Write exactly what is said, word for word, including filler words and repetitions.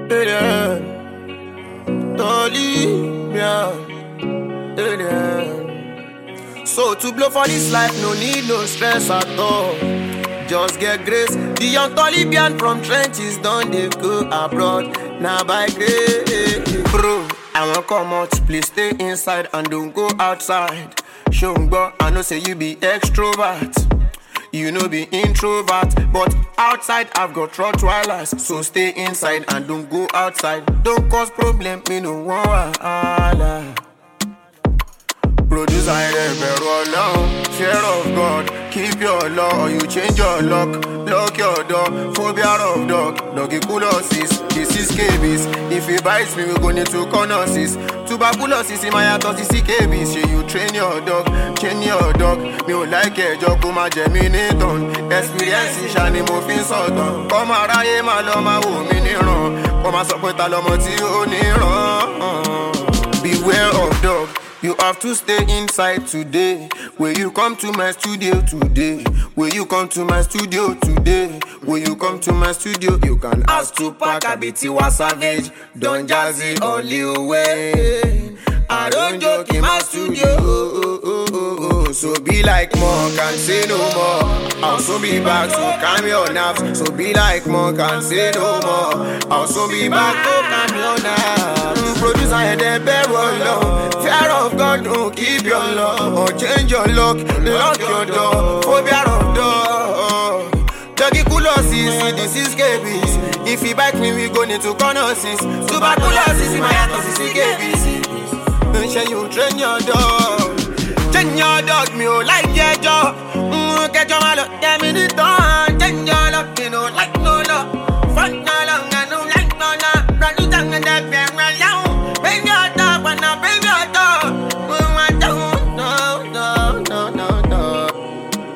Alien, Dolly, yeah, alien. So to blow for this life, no need no stress at all. Just get grace. The young Taliban from trenches done they go abroad. Now by grace, bro. I won't come out, please stay inside and don't go outside. Shungba, I know say you be extrovert. You know be introvert, but outside I've got Rottweilers. So stay inside and don't go outside. Don't cause problem, me no wahala. Produce I never alone. Fear of God, keep your law or you change your lock. Lock your door, phobia of dog. Tuberculosis, this is scabies. If he bites me, we go need to connoissance. Tuberculosis in my heart, this is scabies. Say you train your dog, train your dog. Me don't like a job, come a germinate on. Experience is shiny moving sort on. Come a raye maloma wo mini run. Come a support a lomo ti o ni run. Beware of dog. You have to stay inside today. Will you come to my studio today? Will you come to my studio today? Will you come to my studio? You can ask Tupac, Abitiwa Savage, Don Jazzy, or Lil Wayne. I don't joke in my studio. Oh, oh, oh, oh, oh. So be like Monk and say no more. I'll soon be back, so calm your nerves. So be like Monk and say no more. I'll soon be back, so calm your nerves. Produce I had a bear alone. Fear of God, don't keep your love. Or change your lock, lock your door. Phobia of door. Tuberculosis, this is scabies. If he bite me, we go into connoissance. Tuberculosis in my heart, this is scabies. Shall you train your dog? Train your dog, me oh like your jaw. Mmm, catch your mallet, yeah me the dog. Train your dog, me no like no love.